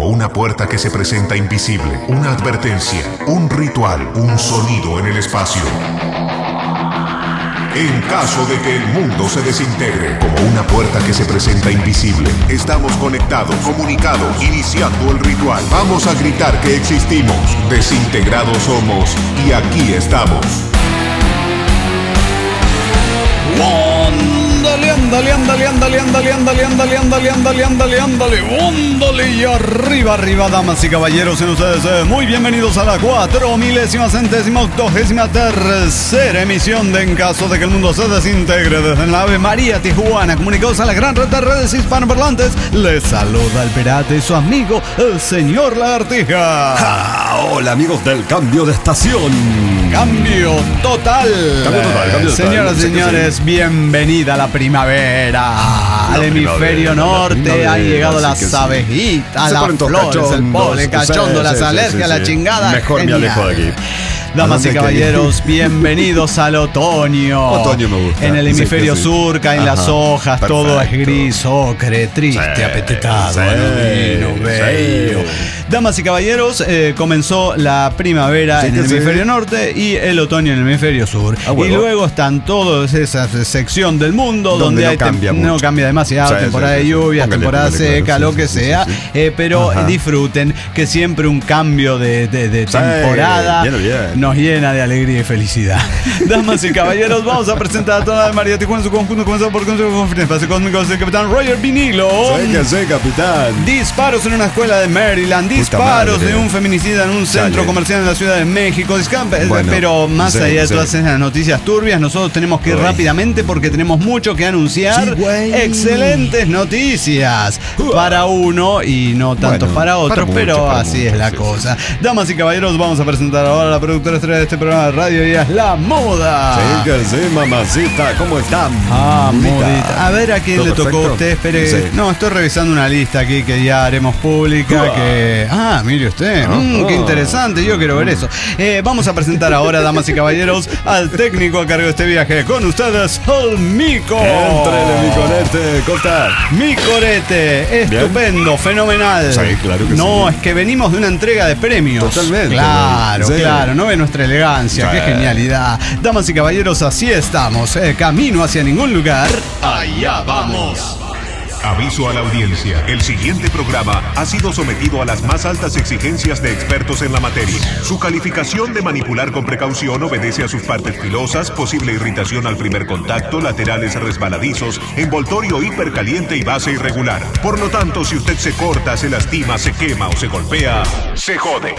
como una puerta que se presenta invisible, una advertencia, un ritual, un sonido en el espacio. En caso de que el mundo se desintegre, como una puerta que se presenta invisible, estamos conectados, comunicados, iniciando el ritual. Vamos a gritar que existimos, desintegrados somos y aquí estamos. Ándale, y arriba, damas y caballeros, sean ustedes muy bienvenidos a la 4.000.083ª emisión de En caso de que el mundo se desintegre desde la Ave María Tijuana, comunicados a la gran red de redes hispanoparlantes. Les saluda el pirata y su amigo, el señor Lagartija. Hola amigos del cambio de estación. Cambio total. Cambio total. Señoras y señores, bienvenida a la primavera. Al hemisferio norte han llegado las abejitas, las flores, el polen cachondo, las alergias, la chingada. Mejor genial. me alejo de aquí. Damas y caballeros, bienvenidos al otoño. Otoño me gusta. En el hemisferio sur caen las hojas, perfecto. todo es gris, ocre, triste, apetitado, anodino, bello. Damas y caballeros, comenzó la primavera en el hemisferio norte y el otoño en el hemisferio sur. Y luego están todas esa sección del mundo donde no cambia demasiado, temporada de lluvias, temporada seca, lo que sea. Pero disfruten que siempre un cambio de temporada nos llena de alegría y felicidad. Damas y caballeros, vamos a presentar a toda María Tijuana en su conjunto, comenzado por Consejo de Conferencia Espacio Cósmico del capitán Roger Vinilo. Sí, capitán. Disparos en una escuela de Maryland, disparos de un feminicida en un centro comercial en la Ciudad de México. Pero más allá de todas esas noticias turbias, nosotros tenemos que ir rápidamente porque tenemos mucho que anunciar. Excelentes noticias para uno y no tanto para otro, pero así es la cosa. Damas y caballeros, vamos a presentar ahora a la productora estrella de este programa de radio, y es La Moda. Sí, mamacita, ¿cómo están? Modita. A ver a quién le tocó a usted. Espere. No, estoy revisando una lista aquí que ya haremos pública. Mire usted. Qué interesante. Yo quiero ver eso. Vamos a presentar ahora, damas y caballeros, al técnico a cargo de este viaje. Con ustedes, el Mico. Entrele, mi corete, corta. Mi corete, estupendo, fenomenal. Sí, claro que no, es que venimos de una entrega de premios. Totalmente. Claro, no ve nuestra elegancia, qué genialidad. Damas y caballeros, así estamos. Camino hacia ningún lugar. Allá vamos. Aviso a la audiencia, el siguiente programa ha sido sometido a las más altas exigencias de expertos en la materia. Su calificación de manipular con precaución obedece a sus partes filosas, posible irritación al primer contacto, laterales resbaladizos, envoltorio hipercaliente y base irregular. Por lo tanto, si usted se corta, se lastima, se quema o se golpea, se jode.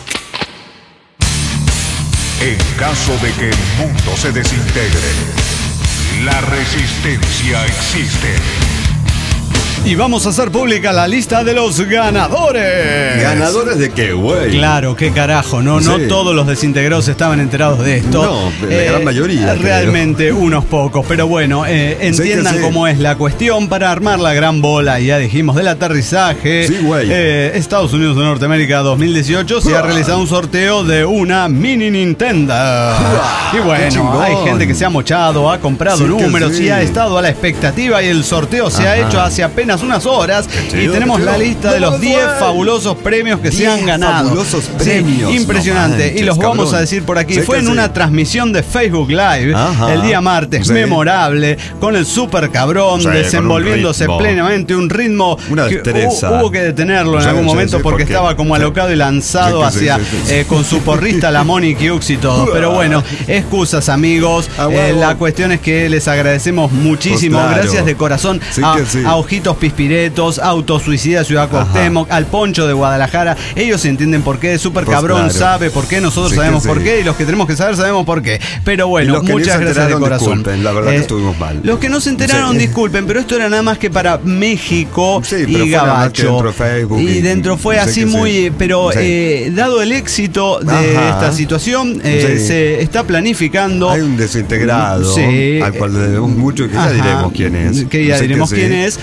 En caso de que el mundo se desintegre, la resistencia existe. Y vamos a hacer pública la lista de los ganadores. ¿Ganadores de qué, güey? Claro, qué carajo, no todos los desintegrados estaban enterados de esto. No, la gran mayoría. Realmente unos pocos, pero bueno, entiendan cómo es la cuestión para armar la gran bola. Ya dijimos del aterrizaje. Sí, güey. Estados Unidos de Norteamérica 2018 se ha realizado un sorteo de una mini Nintendo. Y bueno, hay gente que se ha mochado, ha comprado números y ha estado a la expectativa, y el sorteo se ha hecho hace apenas unas horas y tenemos la lista de los 10 fabulosos premios que se han ganado. Fabulosos premios. Impresionante. Y los vamos a decir por aquí. Fue en una transmisión de Facebook Live el día martes, memorable, con el super cabrón desenvolviéndose plenamente, un ritmo una destreza. Hubo que detenerlo en algún momento porque estaba como alocado y lanzado hacia con su porrista la Monique Hughes y todo. Pero bueno, excusas, amigos. La cuestión es que les agradecemos muchísimo. Gracias de corazón a Ojitos Pispiretos, Autosuicida Ciudad Cuauhtémoc, al Poncho de Guadalajara. Ellos entienden por qué, Super Cabrón sabe por qué, nosotros sabemos por qué, y los que tenemos que saber sabemos por qué. Pero bueno, muchas gracias de corazón. Disculpen, la verdad que estuvimos mal. Los que no se enteraron, disculpen, pero esto era nada más que para México y Gabacho. Y dentro fue así muy... Pero dado el éxito de esta situación, se está planificando... Hay un desintegrado al cual le debemos mucho, que ya diremos quién es. Que ya diremos quién es. Que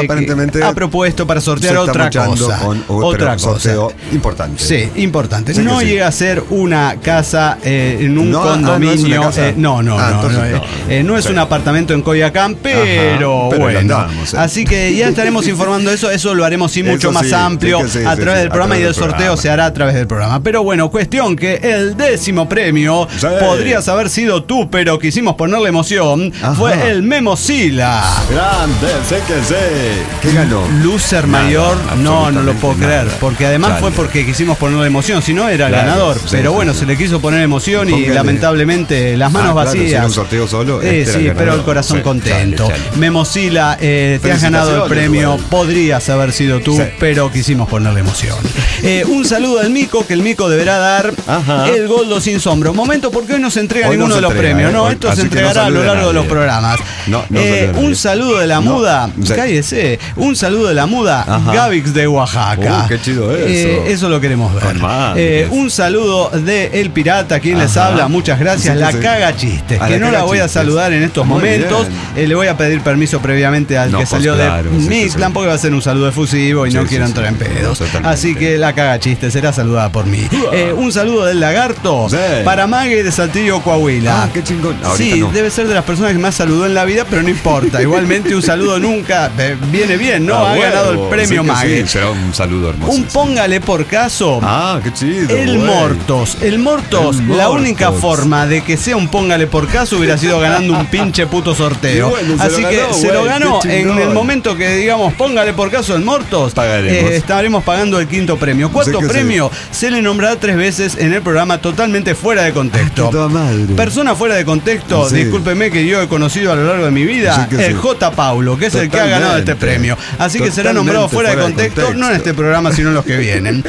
aparentemente ha propuesto para sortear se está otra mochando cosa. con Otra otro cosa. sorteo importante. Sí, importante. Sí que no sí. llega a ser una casa en un No, condominio. ¿no es una casa? No, Entonces no es Sí. un apartamento en Coyoacán, pero Ajá, pero bueno. andamos, Así que ya estaremos informando de eso. Eso lo haremos sí mucho Eso más sí, amplio sí que sí, a sí, través sí, del a programa, y través el del sorteo programa. se hará a través del programa. Pero bueno, cuestión que el 10º premio Sí. podrías haber sido tú, pero quisimos ponerle emoción. Ajá. Fue el Memosila. Grande, sé que sé. ¿Qué ganó? Loser Nada, mayor, no lo puedo absolutamente creer, nada. porque además Chale. fue porque quisimos ponerle emoción, si no era el Claro, ganador, sí, pero sí, bueno, sí. se le quiso poner emoción y Póngale. lamentablemente las manos Claro, si vacías. era un sorteo solo, este era sí, el pero ganador. el corazón Sí, contento. chale, chale. Memosila, te has ganado el Felicitaciones, premio, Rubén. podrías haber sido tú, Sí. pero quisimos ponerle emoción. Un saludo al Mico, que el Mico deberá dar Ajá. el Goldo sin sombra. Un momento, porque hoy no se entrega Hoy no ninguno se de los entrega, premios, ¿no? hoy- Esto así se que no entregará a lo salude a largo de los nadie. programas. No salude a nadie. Un saludo de la No, muda, sí. cállese, un saludo de la muda, Ajá. Gavix de Oaxaca. Qué chido eso. Eso lo queremos ver. Con madres. Un saludo de El Pirata, quien les Ajá. habla, muchas gracias. Sí, la sí. caga chistes, A que la no la caga voy a chistes. saludar en estos Muy momentos. bien. Le voy a pedir permiso previamente al No, que pues salió claro, de sí, Mixlan, sí. porque va a ser un saludo efusivo y Sí, no sí, quiero sí. entrar en pedos. No, totalmente. Así que la caga chistes será saludada por mí. Un saludo del Lagarto Sí. para Mague de Saltillo, Coahuila. Ah, qué chingón. Ahorita Sí, no. debe ser de las personas que más saludó en la vida, pero no importa. Igualmente un saludo nunca viene bien, ¿no? Ah, Ha ganado el huevo. premio Sí que Mague. sí, será un saludo hermoso. Un póngale por caso. Ah, qué chido. El güey. Mortos, la El Mortos. única forma de que sea un póngale por caso hubiera sido ganando un pinche puto sorteo. Y bueno, se Así lo que ganó, se lo güey, ganó. qué En chingón. el momento que digamos póngale por caso el Mortos, Pagaremos. estaremos pagando el 5º premio. Cuarto Sí que premio se le nombrará 3 veces en el programa totalmente fuera de contexto. Qué toda madre. Persona fuera de contexto, Sí. discúlpeme, que yo he conocido a lo largo de mi vida, Sí que el sí. J. Paulo, que es el que ha ganado este Totalmente. premio. Así que será nombrado fuera de contexto, no en este programa, sino en los que vienen.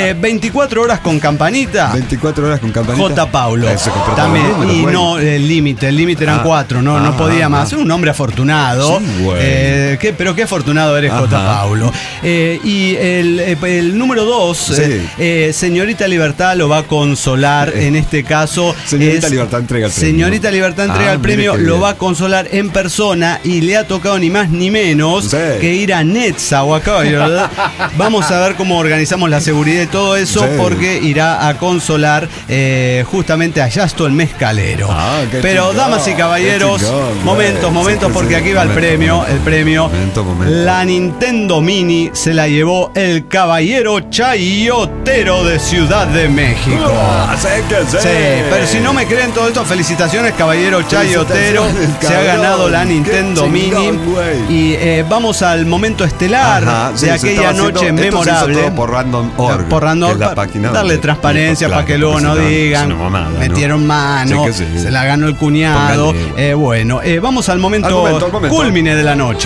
24 horas con campanita. 24 horas con campanita. J. Paulo. Se compró También. todos los números, Y güey. no el límite eran 4, no podía más. Un hombre afortunado. Sí, güey. Pero qué afortunado eres, J. Ajá. Paulo. Y el número 2, Sí. Señorita Libertad lo va a consolar en este caso. Señorita Libertad entrega el premio. Señorita Libertad entrega el mire premio, qué lo bien. va a consolar en persona y le ha tocado ni más ni menos Sí. que ir a Nezahualcóyotl, ¿verdad? Vamos a ver cómo organizamos la seguridad y todo eso, Sí. porque irá a consolar justamente a Yasto el Mezcalero. Ah, qué Pero chingón, damas y caballeros, qué chingón, momentos, güey. momentos, Sí, porque sí, aquí va el momento, premio. momento. Momento. La Nintendo Mini se la llevó el caballero chayotero de Ciudad de México. Ah, sé que sé. Sí, pero si no me creen todo esto, felicitaciones, caballero chayotero. Felicitaciones, Se ha cabrón. ganado la Qué Nintendo chingón, Mini. güey. Y vamos al momento estelar Ajá, sí, de se aquella estaba noche haciendo- esto se memorable. hizo todo por Random.org, Por Random, que es la página darle donde- transparencia claro, para que luego porque no si no, digan es una mamada, ¿no? metieron mano, Sí que sí. se la ganó el cuñado. Póngale. Vamos al momento, Al momento. culmine de la noche.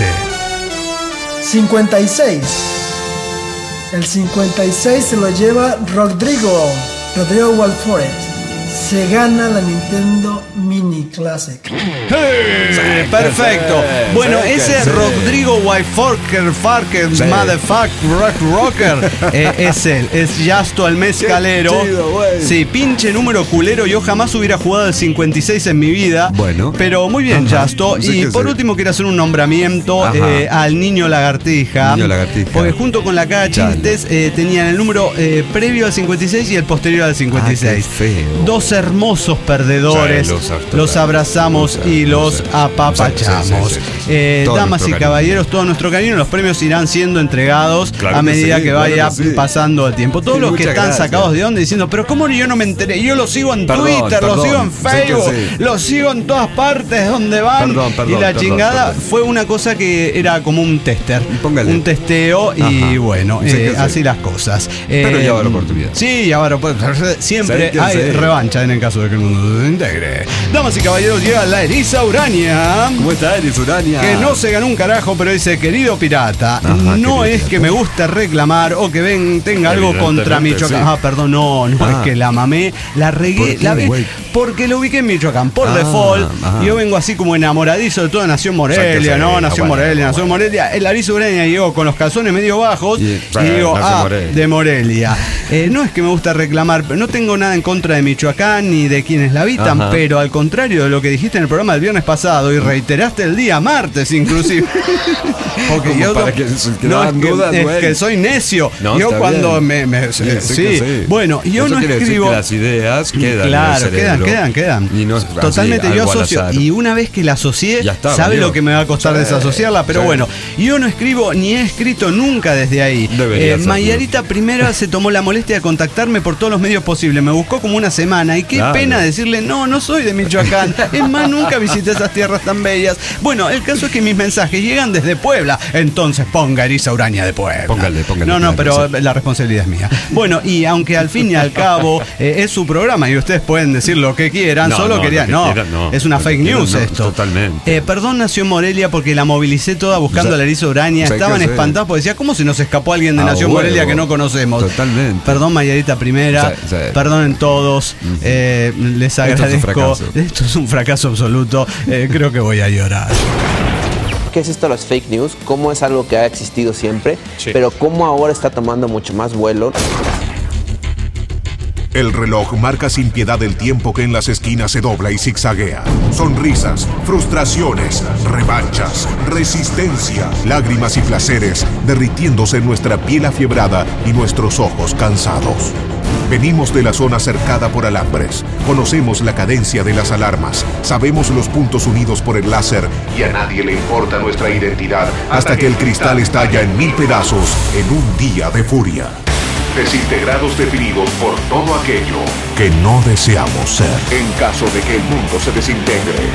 56. El 56 se lo lleva Rodrigo Walforet. Se gana la Nintendo Mini Classic. Perfecto. sí, Bueno, sí, ese sí. Rodrigo Farker, Sí. motherfucker, rocker, es él, es Yasto el Mezcalero. Qué chido, güey. Sí, pinche número culero. Yo jamás hubiera jugado el 56 en mi vida. Bueno. Pero muy bien, Ajá. Yasto. Sí Y que por sí. último quiero hacer un nombramiento Ajá. al niño lagartija. Niño lagartija. Porque junto con la caga Chale. chistes tenían el número previo al 56 y el posterior al 56. Ah, qué feo. Dos hermosos perdedores. Sí, los abrazamos y los loser. apapachamos. Sí, sí, sí, sí. Todo Damas nuestro y cariño. caballeros, todo nuestro cariño. Los premios irán siendo entregados Claro a que medida sí, que vaya claro que sí. pasando el tiempo. Todos Sí, los que muchas están gracias. sacados de onda diciendo, pero ¿cómo yo no me enteré? Yo los sigo en Perdón, Twitter, los perdón. sigo en Sí que Facebook, sí. los sigo en todas partes donde van. Perdón, y la perdón, chingada perdón. fue una cosa que era como un tester. Póngale. Un testeo y Ajá. bueno, Sí que sí. así las cosas. Pero ya va la oportunidad. Sí, ya va la oportunidad. Siempre Sí que hay sí. revancha en el caso de que el mundo se desintegre. Damas y caballeros, llega la Eriza Urania. ¿Cómo está, Eris Urania? Que no se ganó un carajo, pero dice, querido pirata, Ajá, no querido es pirata. que me guste reclamar o que tenga algo contra Evidentemente, Michoacán. sí. Ah, perdón, no Ah. es que la mamé, la regué, ¿Por qué, la vi, güey? porque lo ubiqué en Michoacán, por Ah, default. ajá. Yo vengo así como enamoradizo de toda Nación O sea, Morelia, que ¿no? sí, Nación bueno, Morelia, Nación bueno. Morelia. El Eriza Urania llegó con los calzones medio bajos y digo, Nación Morelia. de Morelia. No es que me gusta reclamar, pero no tengo nada en contra de Michoacán. Michoacán ni de quienes la habitan, Ajá. pero al contrario de lo que dijiste en el programa del viernes pasado y reiteraste el día martes inclusive. Porque Como yo para que no, quedaran dudas, es güey. que soy necio. No, yo está cuando bien. sí, que sí. Bueno, yo Eso no quiere decir escribo. que las ideas quedan Claro, en el cerebro. quedan. Y no es Totalmente, así, yo algo al asocio. azar. Y una vez que la asocié, Ya está, sabe valió. lo que me va a costar Sí, desasociarla. Pero sí. bueno, yo no escribo ni he escrito nunca desde ahí. Debería hacerlo. Mayarita primera se tomó la molestia de contactarme por todos los medios posibles. Me buscó como una semana. Y qué Claro. pena decirle, no soy de Michoacán. Es más, nunca visité esas tierras tan bellas. Bueno, el caso es que mis mensajes llegan desde Puebla. Entonces ponga Eriza Uraña de Puebla. Póngale. No, pero Sí. la responsabilidad es mía. Bueno, y aunque al fin y al cabo es su programa y ustedes pueden decir lo que quieran, No, solo no, quería. lo que No, quieran, no. es una Lo que fake quieran, news no, esto. totalmente. Perdón, nació en Morelia porque la movilicé toda buscando a la Eriza Uraña. Sí, Estaban que sí. espantados porque decía, ¿cómo se nos escapó alguien de A Nación huevo. Morelia que no conocemos? Totalmente. Perdón, Mayarita primera. Sí, sí. Perdonen todos. Les agradezco. fracaso. Esto es un fracaso absoluto. Creo que voy a llorar. ¿Qué es esto de las fake news? ¿Cómo es algo que ha existido siempre? Sí. Pero cómo ahora está tomando mucho más vuelo. El reloj marca sin piedad el tiempo que en las esquinas se dobla y zigzaguea. Sonrisas, frustraciones, revanchas, resistencia, lágrimas y placeres derritiéndose en nuestra piel afiebrada y nuestros ojos cansados. Venimos de la zona cercada por alambres, conocemos la cadencia de las alarmas, sabemos los puntos unidos por el láser y a nadie le importa nuestra identidad hasta que el cristal estalla en 1000 pedazos en un día de furia. Desintegrados definidos por todo aquello que no deseamos ser en caso de que el mundo se desintegre.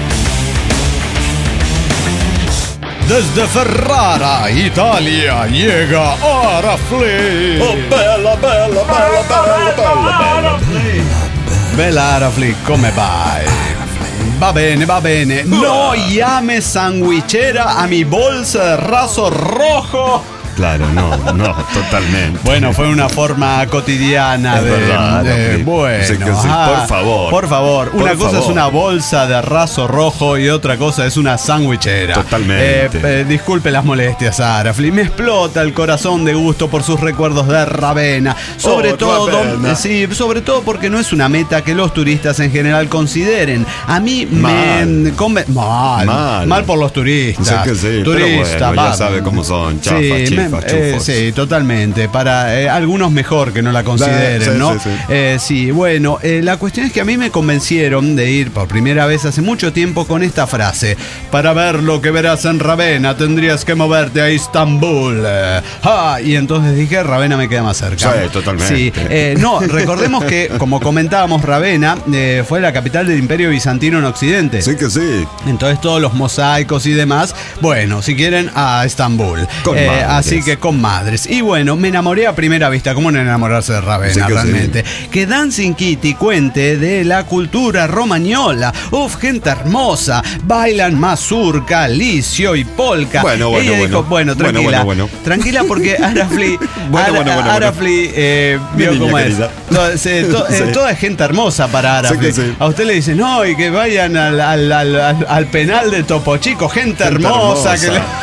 Desde Ferrara, Italia, llega Arafli. Oh, bella, bella, bella, bella, bella, bella. Bella Arafli, come vai? Va bene. No llame sandwichera a mi bolsa de raso rojo. Claro, no, totalmente. Bueno, fue una forma cotidiana Es de. verdad, Bueno, sí que sí, ajá. por favor. Una Por cosa favor. es una bolsa de raso rojo y otra cosa es una sandwichera. Totalmente. Disculpe las molestias, Arafli. Me explota el corazón de gusto por sus recuerdos de Ravenna. Sobre Ravenna. sobre todo porque no es una meta que los turistas en general consideren. A mí me mal por los turistas. Sé que sí, Turistas, pero bueno, ya va. sabe cómo son, chafas, Sí, chifas, chufos. sí, totalmente. Para algunos mejor que no la consideren, Sí, ¿no? sí. Sí, bueno, la cuestión es que a mí me convencieron de ir por primera vez hace mucho tiempo con esta frase: para ver lo que verás en Ravenna tendrías que moverte a Istambul. Y entonces dije, Ravenna me queda más cerca. Sí, totalmente. Sí, no, recordemos que, como comentábamos, Ravenna fue la capital del Imperio Bizantino en Occidente. Sí que sí. Entonces todos los mosaicos y demás, bueno, si quieren, a Estambul. Con madres. Así que con madres. Y bueno, me enamoré a primera vista. ¿Cómo no enamorarse de Ravenna, Sí que realmente? Que Dancing Kitty cuente de la cultura romañola. Uf, gente hermosa. Bailan mazurca, licio y polka. Bueno, Ella dijo, tranquila. Bueno. Tranquila porque Arafli, Bueno. Arafli vio Mi cómo niña es. querida. Sí, Sí. Toda es gente hermosa para Arafli. Sí que sí. A usted le dicen, no, y que vayan al penal de Topo Chico, gente hermosa. Que le...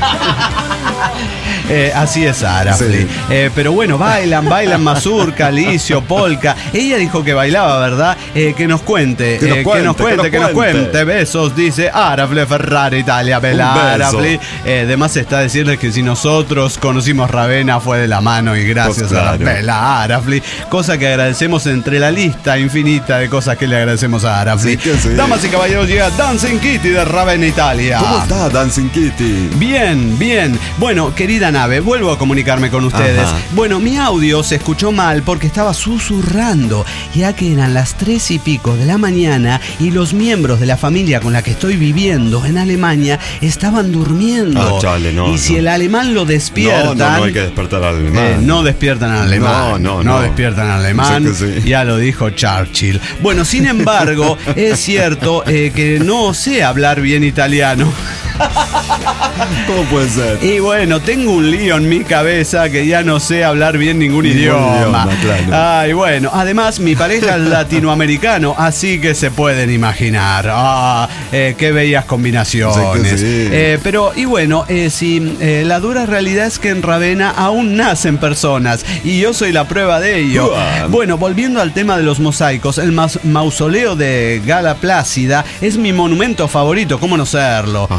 Así es Arafli. Sí. Pero bueno, bailan mazurca, licio, polka. Ella dijo que bailaba, ¿verdad? Que nos cuente. Que nos cuente. Besos, dice Arafli, Ferrari, Italia, Bella Un beso. Arafli. Además está decirles que si nosotros conocimos Ravenna fue de la mano y gracias Pues claro. a Bella Arafli. Cosa que agradecemos entre la lista infinita de cosas que le agradecemos a Arafli. Sí que sí. Damas y caballeros, llega Dancing Kitty de Ravenna, Italia. ¿Cómo está Dancing Kitty? Bien. Bueno, querida nave, vuelvo a comunicarme con ustedes. Ajá. Bueno, mi audio se escuchó mal porque estaba susurrando, ya que eran las 3 y pico de la mañana y los miembros de la familia con la que estoy viviendo en Alemania estaban durmiendo. Chale, no, y si no. el alemán lo despiertan... No hay que despertar al alemán. No despiertan al alemán. No. despiertan al alemán. Sé que sí. Ya lo dijo Churchill. Bueno, sin embargo, es cierto que no sé hablar bien italiano. ¿Cómo puede ser? Y bueno, tengo un lío en mi cabeza que ya no sé hablar bien ningún idioma. Claro. Ay, bueno, además mi pareja es latinoamericano, así que se pueden imaginar. Qué bellas combinaciones. Sí. Pero, y bueno, la dura realidad es que en Ravenna aún nacen personas y yo soy la prueba de ello. Bueno, volviendo al tema de los mosaicos, el mausoleo de Gala Plácida es mi monumento favorito, ¿cómo no serlo?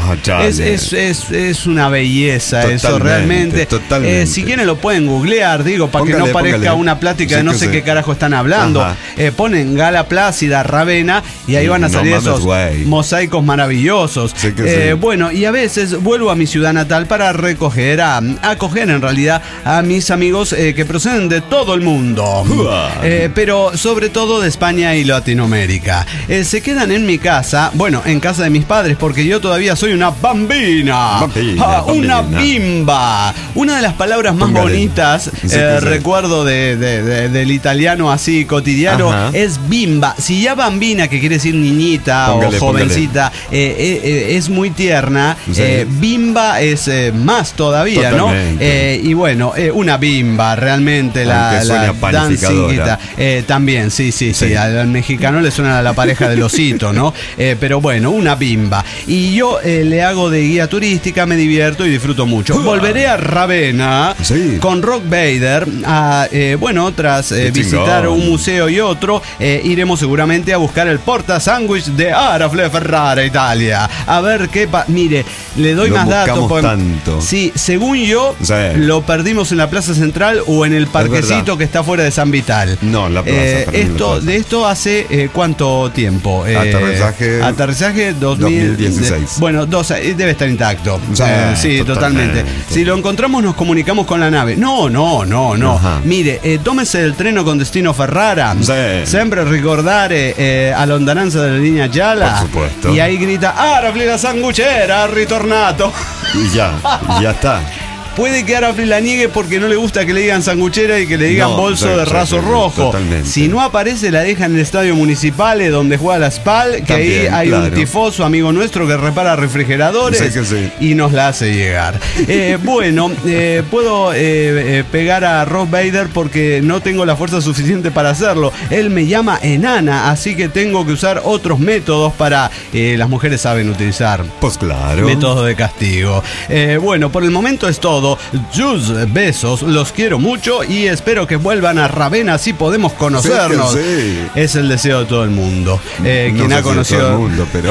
Es una belleza. Totalmente, eso realmente. Totalmente. Si quieren lo pueden googlear, digo, para que no parezca una plática de no sé qué carajo están hablando. Ponen Gala Plácida, Ravenna, y ahí van a salir esos mosaicos maravillosos. Bueno, y a veces vuelvo a mi ciudad natal para acoger en realidad a mis amigos que proceden de todo el mundo, pero sobre todo de España y Latinoamérica. Se quedan en mi casa, bueno, en casa de mis padres, porque yo todavía soy una bambina. Una bimba. Una de las palabras más bonitas, recuerdo del italiano así cotidiano, es bimba. Si ya bambina, que quiere decir niñita o jovencita, es muy tierna, bimba es más todavía, ¿no? Y bueno, una bimba, realmente la danciguita. También, sí. Al mexicano le suena a la pareja del osito, ¿no? Pero bueno, una bimba. Y yo le hago de guía turística, me divierto y disfruto mucho. Volveré a Ravenna con Rock Vader. Tras visitar un museo y otro, iremos seguramente a buscar el porta sándwich de Arafle Ferrara, Italia. A ver qué mire, le doy más datos. Sí, según yo, lo perdimos en la Plaza Central o en el parquecito que está fuera de San Vital. No, en la plaza. De esto hace ¿cuánto tiempo? Aterrizaje 2016. Bueno, debe estar intacto. Sí, totalmente. Si lo encontramos, nos comunicamos con la nave. No. Mire, tómese el treno con destino Ferrara. Siempre ricordare a lontananza della linea gialla. Por supuesto. Y ahí grita: Arafli la sanguchera, ha ritornato. Y ya está. Puede que Arafli la niegue porque no le gusta que le digan sanguchera y que le digan bolso de raso rojo. Totalmente. Si no aparece, la deja en el estadio municipal donde juega la SPAL, que también, ahí hay un tifoso amigo nuestro que repara refrigeradores y nos la hace llegar. Puedo pegar a Rob Vader porque no tengo la fuerza suficiente para hacerlo. Él me llama enana, así que tengo que usar otros métodos para... las mujeres saben utilizar. Pues claro. Métodos de castigo. Por el momento es todo. Besos, los quiero mucho y espero que vuelvan a Ravenna, así podemos conocernos. Es el deseo de todo el mundo. Quien ha conocido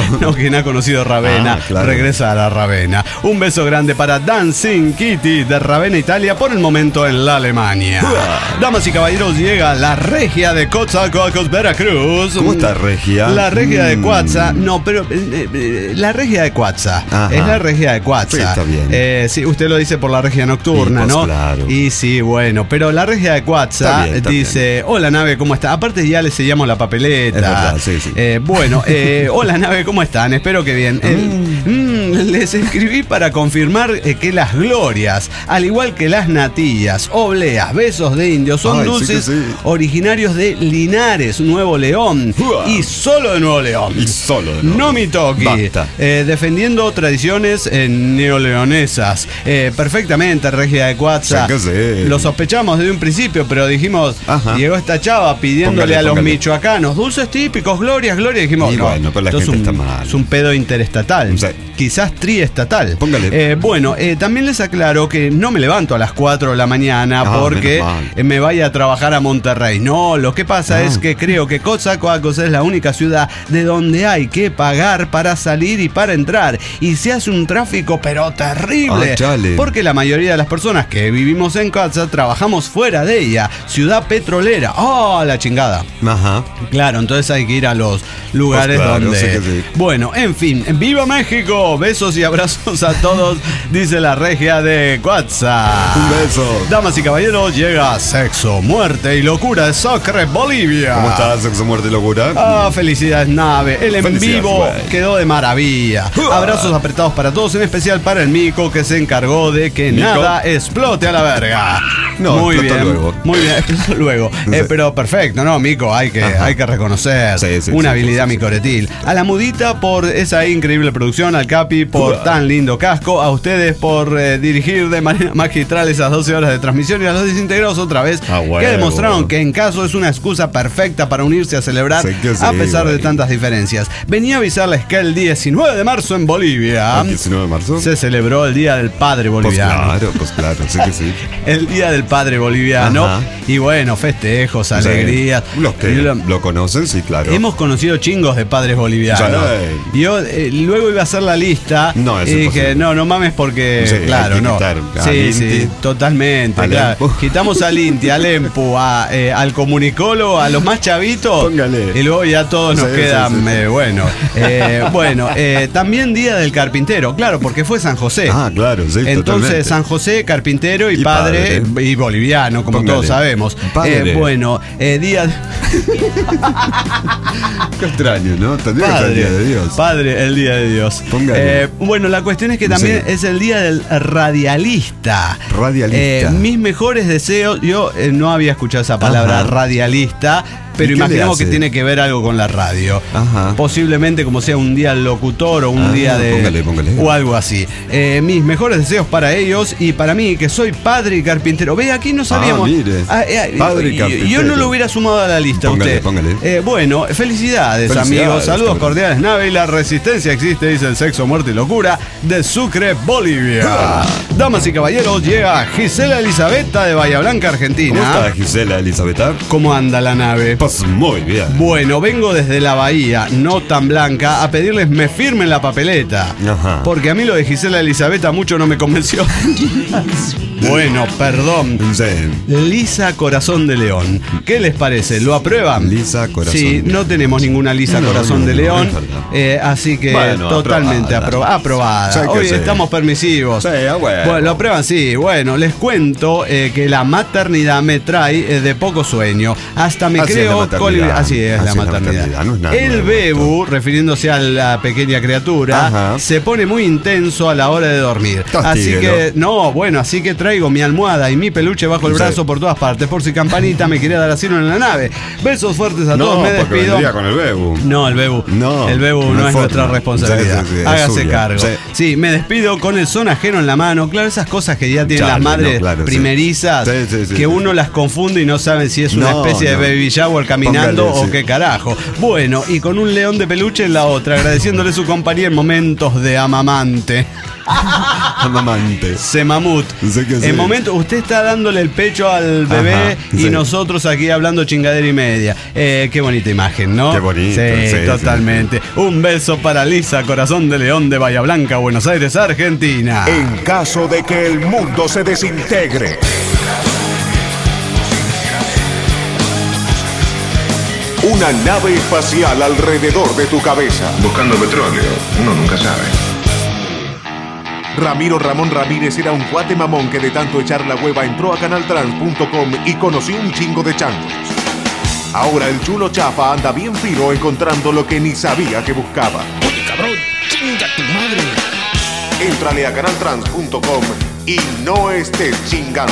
Ravenna, regresar a Ravenna. Un beso grande para Dancing Kitty de Ravenna, Italia, por el momento en la Alemania. Damas y caballeros, llega la regia de Coatzacoalcos, Veracruz. ¿Cómo está regia? La regia de Coatza, no, pero la regia de Coatza es la regia de Coatza. Sí, está bien. Sí, usted lo dice por la regia nocturna, ¿no? Claro. Y sí, bueno, pero la regia de Coatza dice: hola nave, ¿cómo está? Aparte ya le sellamos la papeleta. Es verdad, sí. Hola nave, ¿cómo están? Espero que bien. Les escribí para confirmar que las glorias, al igual que las natillas, obleas, besos de indios, son dulces originarios de Linares, Nuevo León. Y solo de Nuevo León. No mi toqui. Defendiendo tradiciones neoleonesas. Perfectamente, regia de Coatza. Lo sospechamos desde un principio, pero dijimos, llegó esta chava pidiéndole a los michoacanos dulces típicos, glorias. Dijimos, pero la gente está mal. Es un pedo interestatal. Quizás triestatal. También les aclaro que no me levanto a las 4 de la mañana porque me vaya a trabajar a Monterrey. No, lo que pasa es que creo que Coatzacoalcos es la única ciudad de donde hay que pagar para salir y para entrar. Y se hace un tráfico pero terrible. Porque la mayoría de las personas que vivimos en Coatza trabajamos fuera de ella. Ciudad petrolera. La chingada. Claro, entonces hay que ir a los lugares donde... Bueno, en fin, ¡viva México! Besos y abrazos a todos, dice la regia de Coatza. Un beso. Damas y caballeros, llega Sexo, Muerte y Locura de Sucre, Bolivia. ¿Cómo está Sexo, Muerte y Locura? Felicidades, nave. El en vivo quedó de maravilla. Abrazos apretados para todos, en especial para el mico que se encargó de que que Nico. nada explote a la verga. No, muy explotó bien, luego. muy bien, explotó luego. Pero perfecto, ¿no, Mico? Hay que reconocer Sí, una sí, habilidad sí. micoretil. A la Mudita por esa increíble producción, al Capi por tan lindo casco, a ustedes por dirigir de manera magistral esas 12 horas de transmisión y a los desintegrados otra vez, Ah, huevo. que demostraron que en caso es una excusa perfecta para unirse a celebrar Sí que sí, a pesar de güey. tantas diferencias. Venía a avisarles que el 19 de marzo en Bolivia ¿El 19 de marzo? se celebró el Día del Padre Boliviano. Pues claro, sí que sí. El Día del Padre Boliviano. Ajá. Y bueno, festejos, alegrías. Los que lo conocen, sí, claro. Hemos conocido chingos de padres bolivianos. Sí. Y yo luego iba a hacer la lista. No, es y dije, imposible. no mames porque, Sí, claro, hay que no. quitar al Sí, Inti, sí, totalmente. al Claro. Empu. Quitamos al Inti, al Empu, al comunicólogo, a los más chavitos. Póngale. Y luego ya todos nos Sí, quedan, sí, sí. bueno. También Día del Carpintero, claro, porque fue San José. Ah, claro, sí, Entonces, totalmente. San José, carpintero y Y padre, padre. y boliviano, como Póngale. todos sabemos. Padre. Día. Qué extraño, ¿no? Tendría que ser el Día de Dios. Padre, el Día de Dios. Póngale. Bueno, la cuestión es que también Sí. es el Día del Radialista. Radialista. Mis mejores deseos. Yo no había escuchado esa palabra, Ajá. radialista. Pero ¿Y qué le imaginamos que hace? tiene que ver algo con la radio. Ajá. Posiblemente como sea un día locutor o un día de... Póngale. O algo así. Mis mejores deseos para ellos y para mí, que soy padre y carpintero. Ve, aquí no sabíamos... mire. Padre y carpintero. Yo no lo hubiera sumado a la lista. Póngale, usted. póngale. Bueno, felicidades, amigos. Saludos cabrón. cordiales, nave. Y la resistencia existe, dice el sexo, muerte y locura de Sucre, Bolivia. Damas y caballeros, llega Gisela Elizabeta de Bahía Blanca, Argentina. ¿Cómo está Gisela Elizabeth? ¿Cómo anda la nave? Pues muy bien. Bueno, vengo desde la bahía, no tan blanca, a pedirles me firmen la papeleta. Ajá. Porque a mí lo de Gisela Elizabeta mucho no me convenció. Bueno, perdón. Sí. Lisa Corazón de León. ¿Qué les parece? ¿Lo aprueban? Lisa Corazón Sí, de no tenemos ninguna Lisa No, Corazón no, de no, León. es verdad. Así que Bueno, totalmente aprobada. aprobada. Sí que Hoy sí. estamos permisivos. Sí, a huevo. Bueno, lo aprueban, sí. Bueno, les cuento que la maternidad me trae de poco sueño. Hasta me Así es creo la maternidad. Así es la maternidad. No es nada El nuevo bebu, refiriéndose a la pequeña criatura, Ajá. se pone muy intenso a la hora de dormir. Así Castíguelo. que, así que traigo mi almohada y mi peluche bajo el Sí. brazo por todas partes, por si Campanita me quería dar asilo en la nave. Besos fuertes a todos, No, me porque despido. vendría con el Bebu. No, el Bebu. No, el Bebu no hay es forma. nuestra responsabilidad. Sí, es Hágase suya. cargo. Sí. Sí, me despido con el son ajeno en la mano. Claro, esas cosas que ya tienen Chale, las madres no, claro, sí. primerizas, Sí, que uno las confunde y no saben si es una No, especie no. de baby shower caminando Póngale, o sí. qué carajo. Bueno, y con un león de peluche en la otra, agradeciéndole su compañía en momentos de amamante. Amamante. Semamut. Sé que sí. En momento, usted está dándole el pecho al bebé Ajá, y sí. nosotros aquí hablando chingadera y media. Qué bonita imagen, ¿no? Qué bonito, Sí, sí, totalmente. Un beso para Lisa, Corazón de León de Bahía Blanca, Buenos Aires, Argentina. En caso de que el mundo se desintegre. Una nave espacial alrededor de tu cabeza. Buscando petróleo, uno nunca sabe. Ramiro Ramón Ramírez era un cuate mamón que de tanto echar la hueva entró a canaltrans.com y conoció un chingo de changos. Ahora el chulo chafa anda bien fino encontrando lo que ni sabía que buscaba. ¡Oye, cabrón! ¡Chinga tu madre! Éntrale a canaltrans.com y no estés chingando.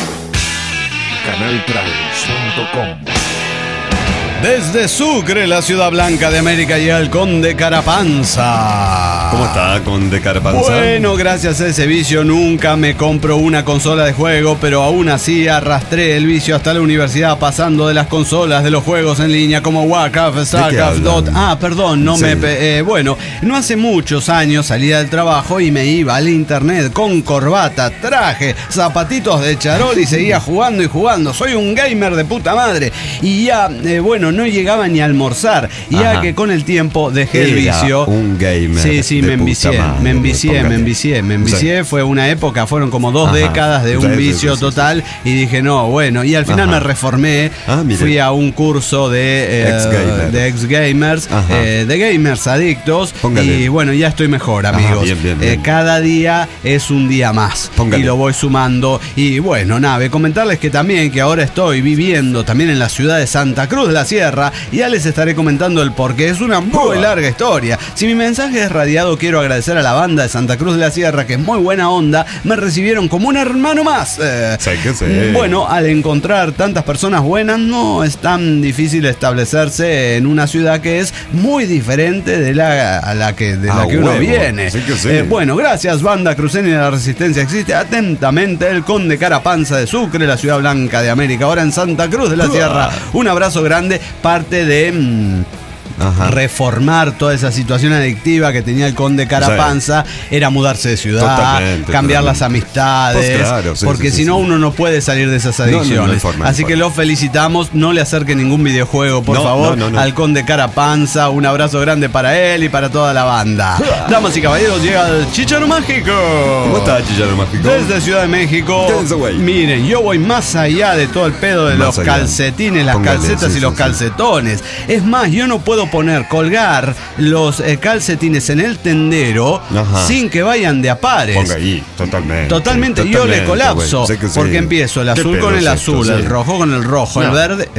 Canaltrans.com. Desde Sucre, la ciudad blanca de América, y el Conde Carapanza. ¿Cómo está con de Carapanza? Bueno, gracias a ese vicio nunca me compro una consola de juego, pero aún así arrastré el vicio hasta la universidad pasando de las consolas de los juegos en línea como Warcraft, Starcraft, hablan? perdón, no Sí. bueno, no hace muchos años salía del trabajo y me iba al internet con corbata, traje, zapatitos de charol y seguía jugando y jugando. Soy un gamer de puta madre y ya, no llegaba ni a almorzar. Y ya Ajá. que con el tiempo dejé el Era vicio. un gamer Sí, de me envicié, puta madre, me envicié. Sí. Fue una época, fueron como 2 Ajá. décadas de un Sí, sí, vicio sí, total. Y dije, no, bueno. Y al final Ajá. me reformé. Ah, mire. Fui a un curso de ex-gamers, Ajá. de gamers adictos. Póngale. Y bueno, ya estoy mejor, Ajá, amigos. bien. Cada día es un día más. Póngale. y lo voy sumando. Y bueno, nave, comentarles que también que ahora estoy viviendo también en la ciudad de Santa Cruz de la Sierra, y ya les estaré comentando el porqué. Es una muy larga historia. Si mi mensaje es radiado, quiero agradecer a la banda de Santa Cruz de la Sierra, que es muy buena onda, me recibieron como un hermano más. Sé que sí. Bueno, al encontrar tantas personas buenas, no es tan difícil establecerse en una ciudad que es muy diferente de la que uno huevo. viene. Sí que sí. Bueno, gracias, banda cruceña de la Resistencia Existe. Atentamente, el Conde Carapanza de Sucre, la ciudad blanca de América, ahora en Santa Cruz de la Sierra. Un abrazo grande, parte de reformar toda esa situación adictiva que tenía el Conde Carapanza, era mudarse de ciudad, Totalmente, cambiar totalmente. las amistades, Pues claro, sí, porque sí, si sí, no sí. uno no puede salir de esas No, no hay adicciones. forma, no hay Así que forma. lo felicitamos, no le acerquen ningún videojuego, por No, favor, no. al Conde Carapanza. Un abrazo grande para él y para toda la banda. Damas y caballeros, llega el Chícharo Mágico. ¿Cómo está, Chillano Mágico? Desde Ciudad de México. Dance away. Miren, yo voy más allá de todo el pedo de Más los allá. calcetines, las Póngale, calcetas sí, y los sí, sí. calcetones. Es más, yo no puedo colgar los calcetines en el tendero sin que vayan de a pares. Ponga ahí, totalmente. Totalmente, yo le colapso, güey. Sé que sí. porque empiezo el ¿Qué azul pedo con el es esto? azul, Sí. el rojo con el rojo, No. el verde,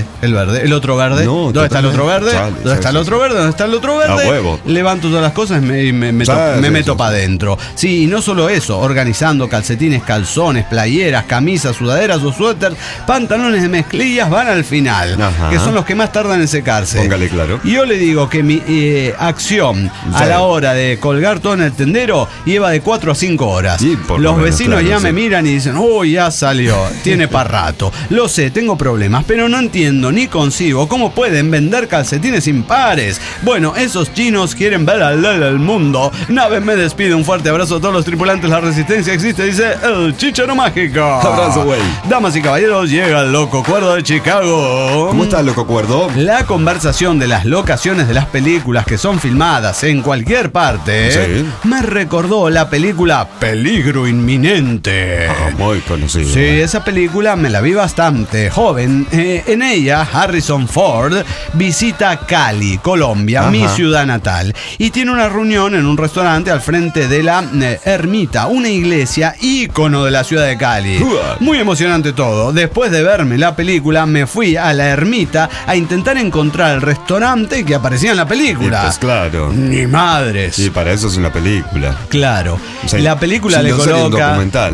el otro verde. No, ¿Dónde está el otro verde? totalmente. Chale, ¿Dónde está el sí, otro sí. verde? ¿Dónde está el otro verde? A huevo. Levanto todas las cosas y me meto, Sí, sí, meto sí, para sí. adentro. Sí, y no solo eso, organizando calcetines, calzones, playeras, camisas, sudaderas o suéteres, pantalones de mezclillas van al final, Ajá. que son los que más tardan en secarse. Póngale claro. Y yo le digo que mi acción a Sí. la hora de colgar todo en el tendero lleva de 4 a 5 horas. Sí, por Los lo menos, vecinos claro, ya sí. me miran y dicen, uy, ya salió, tiene para rato. Lo sé, tengo problemas, pero no entiendo ni concibo cómo pueden vender calcetines impares. Bueno, esos chinos quieren ver al mundo. Nave, me despido, un fuerte abrazo a todos los tripulantes. La Resistencia Existe, dice el Chícharo Mágico. Abrazo, güey. Damas y caballeros, llega el Loco Cuerdo de Chicago. ¿Cómo está, loco cuerdo? La conversación de las locaciones de las películas que son filmadas en cualquier parte Sí. me recordó la película Peligro Inminente. Muy conocido. Sí, esa película me la vi bastante joven. En ella, Harrison Ford visita Cali, Colombia, Ajá. mi ciudad natal, y tiene una reunión en un restaurante al frente de la Ermita, una iglesia ícono de la ciudad de Cali. Muy emocionante todo. Después de verme la película, me fui a la Ermita a intentar encontrar el restaurante que aparecía en la Y película. pues claro. Ni madres. Sí, para eso es una película. Claro. Sí. La película Si le no sería un coloca. documental.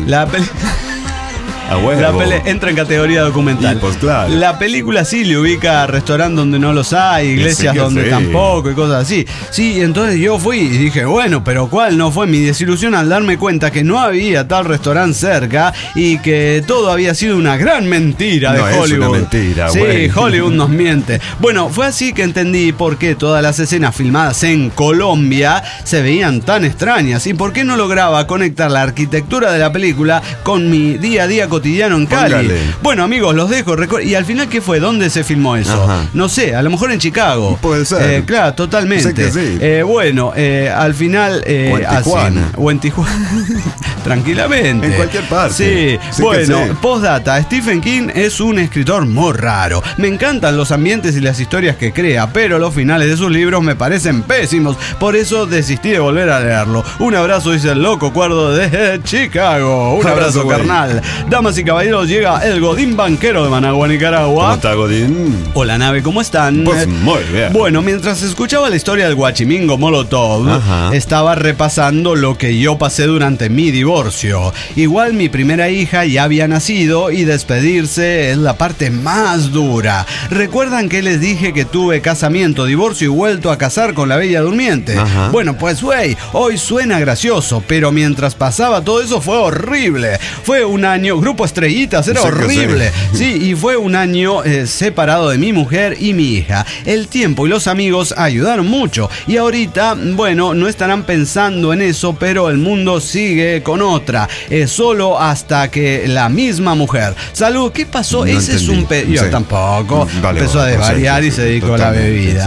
A huevo. Entra en categoría documental. Y pues claro. La película sí le ubica restaurantes donde no los hay, iglesias que donde sí. tampoco y cosas así. Sí, entonces yo fui y dije, bueno, pero ¿cuál no fue mi desilusión al darme cuenta que no había tal restaurante cerca y que todo había sido una gran mentira de No, es Hollywood? una mentira, sí, güey. Hollywood nos miente. Bueno, fue así que entendí por qué todas las escenas filmadas en Colombia se veían tan extrañas y por qué no lograba conectar la arquitectura de la película con mi día a día cotidiano en Cali. Póngale. Bueno, amigos, los dejo. Y al final, ¿qué fue? ¿Dónde se filmó eso? Ajá. No sé, a lo mejor en Chicago. Puede ser. Claro, totalmente. Sé que sí. Bueno, al final. O en Tijuana. así, o en Tijuana. Tranquilamente. En cualquier parte. Sí. Sí que Bueno, sí. postdata. Stephen King es un escritor muy raro. Me encantan los ambientes y las historias que crea, pero los finales de sus libros me parecen pésimos. Por eso desistí de volver a leerlo. Un abrazo, dice el Loco Cuerdo desde Chicago. Un abrazo, güey. carnal. Damas y caballeros, llega el Godín Banquero de Managua, Nicaragua. ¿Cómo está, Godín? Hola, Nave, ¿cómo están? Pues muy bien. Bueno, mientras escuchaba la historia del Guachimingo Molotov, Ajá. estaba repasando lo que yo pasé durante mi divorcio. Igual mi primera hija ya había nacido y despedirse es la parte más dura. ¿Recuerdan que les dije que tuve casamiento, divorcio y vuelto a casar con la Bella Durmiente? Ajá. Bueno, pues güey, hoy suena gracioso, pero mientras pasaba todo eso fue horrible. Fue un año, Grupo Estrellitas, era Sí que horrible. sí. Sí, y fue un año separado de mi mujer y mi hija. El tiempo y los amigos ayudaron mucho. Y ahorita, bueno, no estarán pensando en eso, pero el mundo sigue con otra. Solo hasta que la misma mujer. Salud, ¿qué pasó? No Ese es un... entendí. Yo Sí. tampoco. Vale, Empezó a vale, desvariar sí, y sí, se dedicó a la totalmente, bebida. sí.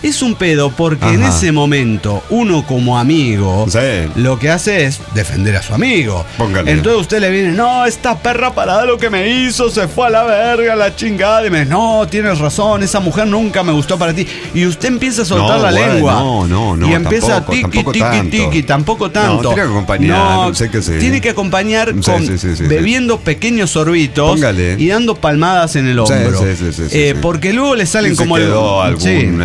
Es un pedo porque en Ajá. ese momento uno como amigo Sí. lo que hace es defender a su amigo. Póngale. Entonces usted le viene, no, esta perra parada lo que me hizo, se fue a la verga, la chingada. Y me dice, no, tienes razón, esa mujer nunca me gustó para ti. Y usted empieza a soltar No, la bueno, lengua. no, Y empieza tampoco, tiki, tampoco tiki, tanto. tiki, tampoco tanto. No, tiene que acompañar, sé que sí. Tiene que acompañar Sí, con sí, sí, sí, bebiendo pequeños sorbitos Póngale. y dando palmadas en el hombro. Sí. Porque luego le salen Si como se quedó el. algún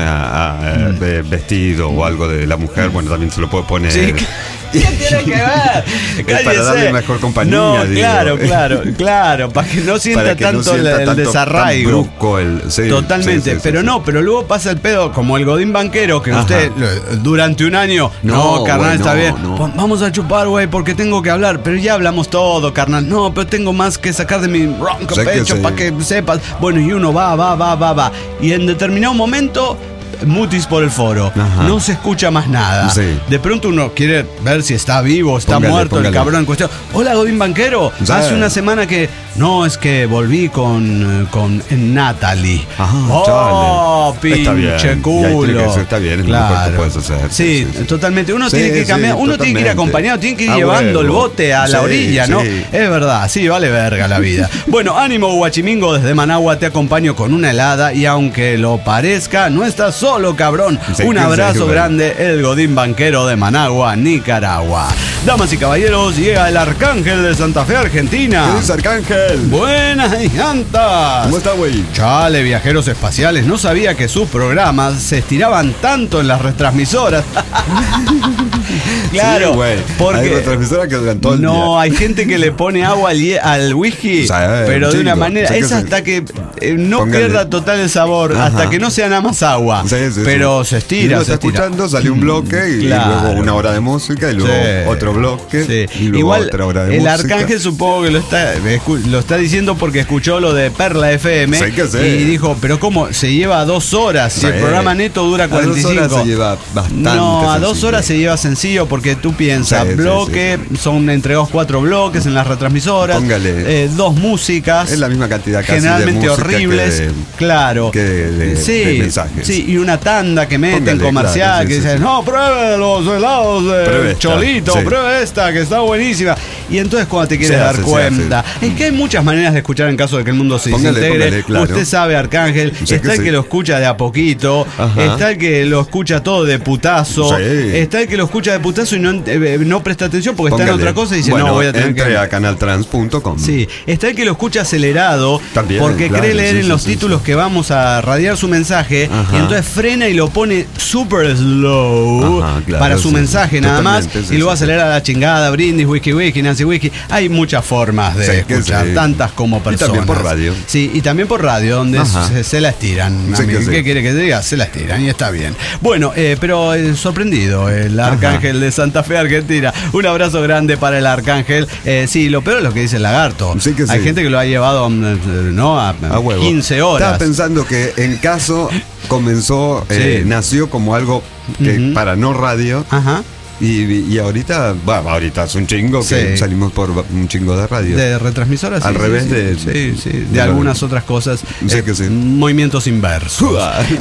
vestido o algo de la mujer, bueno, también se lo puede poner. Sí, ¿qué tiene que ver? Es para Cállese. darle mejor compañía, No, digo. claro, para que no sienta Para que no tanto sienta el tanto, desarraigo. tan brusco sí, Totalmente, sí, pero sí. no, pero luego pasa el pedo como el Godín banquero que Ajá. usted durante un año, no, carnal, güey, está no, bien, no. vamos a chupar, güey, porque tengo que hablar, pero ya hablamos todo, carnal, no, pero tengo más que sacar de mi ronco Sé que pecho sí. para que sepas, bueno, y uno va, y en determinado momento mutis por el foro, Ajá. no se escucha más nada. Sí. De pronto uno quiere ver si está vivo, está Póngale, muerto el póngale. cabrón en cuestión. Hola, Godín Banquero. Sí. Hace una semana que. No, es que volví con Natalie. Ajá, Oh, chale. Está bien. pinche Y ahí culo. tiene que ser, está bien, es lo mejor que puedes hacer. Sí, Sí. totalmente. Uno Sí, tiene que sí, cambiar, uno tiene que ir totalmente. acompañado, tiene que ir Ah, llevando el huevo. bote a la Sí, orilla, ¿no? sí. Es verdad, sí, vale verga la vida. Bueno, ánimo, Guachimingo, desde Managua te acompaño con una helada y aunque lo parezca, no estás solo, cabrón. Sí, Un sí, abrazo sí, grande, el Godín Banquero de Managua, Nicaragua. Damas y caballeros, llega el Arcángel de Santa Fe, Argentina. ¿Qué dice Arcángel? Buenas y jantas. ¿Cómo está, güey? Chale, viajeros espaciales, no sabía que sus programas se estiraban tanto en las retransmisoras. Claro, Sí, güey. Hay porque retransmisoras que duran todo el no, día. hay gente que le pone agua al whisky, O sea, pero un de una chingo. manera, O sea, que es se- hasta que no Póngale. pierda total el sabor, Ajá. hasta que no sea nada más agua. Sí, sí, pero sí. se Y estira, uno se está estira. escuchando, sale un bloque y Claro. luego una hora de música y luego Sí. otro bloque Sí. y luego Igual otra hora de el música. Arcángel supongo que lo está diciendo porque escuchó lo de Perla FM Sí que sí. y dijo, pero ¿cómo? Se lleva 2 horas y Sí. el programa neto dura A 2 45. horas se lleva bastante No, a 2 sencillo. horas se lleva sencillo porque tú piensas, Sí, sí, bloque, son entregados 4 bloques en las retransmisoras, Póngale. 2 músicas. Es la misma cantidad casi generalmente de música horribles, que de- claro. que de mensajes. Sí, y una tanda que meten Póngale, comercial claro, sí, que sí, dice, sí. no, pruebe los helados de Pruebe esta, Cholito, sí. pruebe esta que está buenísima. Y entonces cuando te quieres Se dar hace, se cuenta, es que hay muchas maneras de escuchar en caso de que el mundo se Póngale, desintegre. póngale, claro. Usted sabe, Arcángel, Sí está que el sí. que lo escucha de a poquito, Ajá. está el que lo escucha todo de putazo, Sí. está el que lo escucha de putazo y no presta atención porque está en Póngale. otra cosa y dice, Bueno, no, voy a tener entre que... a canaltrans.com. Sí, está el que lo escucha acelerado También, porque claro, cree leer sí, en sí, los sí, títulos sí. que vamos a radiar su mensaje Ajá. y entonces frena y lo pone super slow Ajá, claro, para su sí, mensaje nada más totalmente, sí, y lo va a sí, acelerar a la chingada, brindis, whisky, Nancy whisky. Hay muchas formas de Sí, que escuchar, sí. tantas como Y personas. también por radio. Sí, y también por radio, donde Ajá. se la estiran. Sí, amigo. que sí. ¿Qué quiere que te diga? Se la estiran y está bien. Bueno, pero sorprendido el Arcángel de Santa Fe, Argentina. Un abrazo grande para el Arcángel. Sí, lo peor es lo que dice el lagarto. Sí que sí. Hay gente que lo ha llevado ¿no? a huevo. 15 horas. Estaba pensando que en caso comenzó, Sí. nació como algo que Ujú. para no radio. Ajá. Y ahorita, bueno, ahorita es un chingo que Sí. salimos por un chingo de radio. De retransmisoras. Al sí, revés sí, de- Sí, de de- algunas otras cosas. Sí que sí. Movimientos inversos.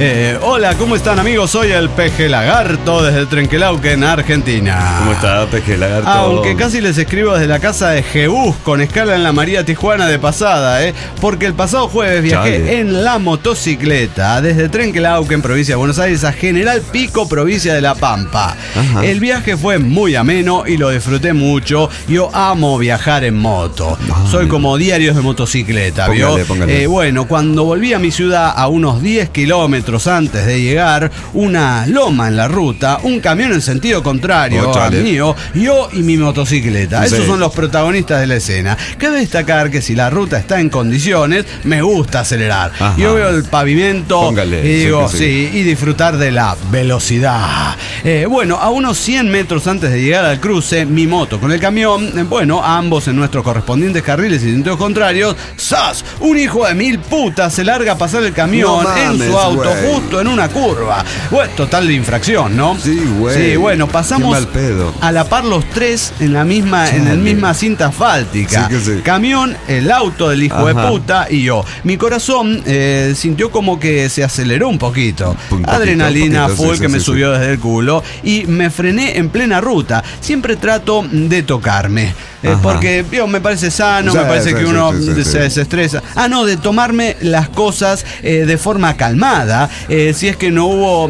Hola, ¿cómo están, amigos? Soy el Peje Lagarto desde Trenquelauquen, Argentina. ¿Cómo está, Peje Lagarto? Aunque casi les escribo desde la casa de Jebús con escala en la María Tijuana de pasada, porque el pasado jueves viajé Chale. en la motocicleta desde Trenquelauquen, provincia de Buenos Aires, a General Pico, provincia de La Pampa. Ajá. El viaje fue muy ameno y lo disfruté mucho. Yo amo viajar en moto. Soy como diarios de motocicleta, ¿vio? Póngale, póngale. Bueno, cuando volví a mi ciudad a unos 10 kilómetros antes de llegar, una loma en la ruta, un camión en sentido contrario Oh, al chale. mío, yo y mi motocicleta. Sí. Esos son los protagonistas de la escena. Cabe destacar que si la ruta está en condiciones, me gusta acelerar. Ajá. Yo veo el pavimento Póngale, y digo, sí que sí, y disfrutar de la velocidad. Bueno, a unos 100 metros metros antes de llegar al cruce, mi moto con el camión, bueno, ambos en nuestros correspondientes carriles y sentidos contrarios, ¡zas! Un hijo de mil putas se larga a pasar el camión en su auto justo en una curva. Bueno, total infracción, ¿no? Sí, güey. Sí, bueno, pasamos a la par los tres en la misma cinta asfáltica. Sí, sí. Camión, el auto del hijo de puta y yo. Mi corazón sintió como que se aceleró un poquito. Adrenalina full que me subió desde el culo y me frené en plena ruta. Siempre trato de tocarme. Porque me parece sano, me parece que uno se desestresa. No, de tomarme las cosas de forma calmada, si es que no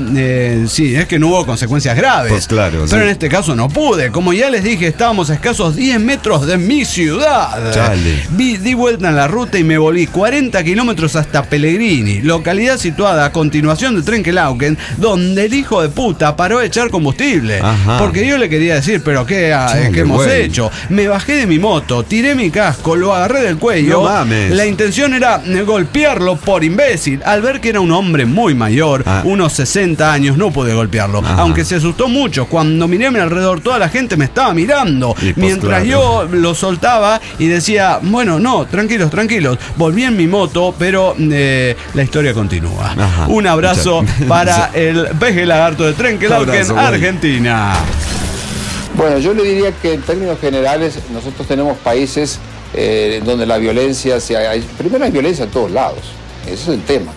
hubo consecuencias graves. Pues claro, pero en este caso no pude. Como ya les dije, estábamos a escasos 10 metros de mi ciudad. Di vuelta en la ruta y me volví 40 kilómetros hasta Pellegrini, localidad situada a continuación de Trenkelauken, donde el hijo de puta paró a echar combustible. Porque yo le quería decir, pero ¿qué hemos hecho? Me bajé de mi moto, tiré mi casco, lo agarré del cuello. No mames. La intención era golpearlo por imbécil. Al ver que era un hombre muy mayor, unos 60 años, no pude golpearlo. Aunque se asustó mucho. Cuando miré a mi alrededor, toda la gente me estaba mirando. Mientras yo lo soltaba y decía, bueno, no, tranquilos. Volví en mi moto, pero la historia continúa. Un abrazo para el peje lagarto de Trenkelauken, Argentina. Bueno, yo le diría que en términos generales nosotros tenemos países donde la violencia, primero hay violencia en todos lados, ese es el tema.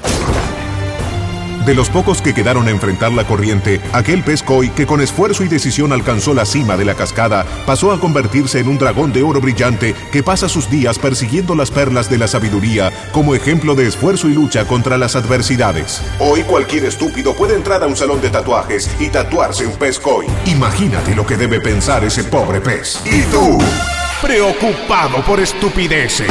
De los pocos que quedaron a enfrentar la corriente, aquel pez koi que con esfuerzo y decisión alcanzó la cima de la cascada, pasó a convertirse en un dragón de oro brillante que pasa sus días persiguiendo las perlas de la sabiduría como ejemplo de esfuerzo y lucha contra las adversidades. Hoy cualquier estúpido puede entrar a un salón de tatuajes y tatuarse un pez koi. Imagínate lo que debe pensar ese pobre pez. ¿Y tú? Preocupado por estupideces.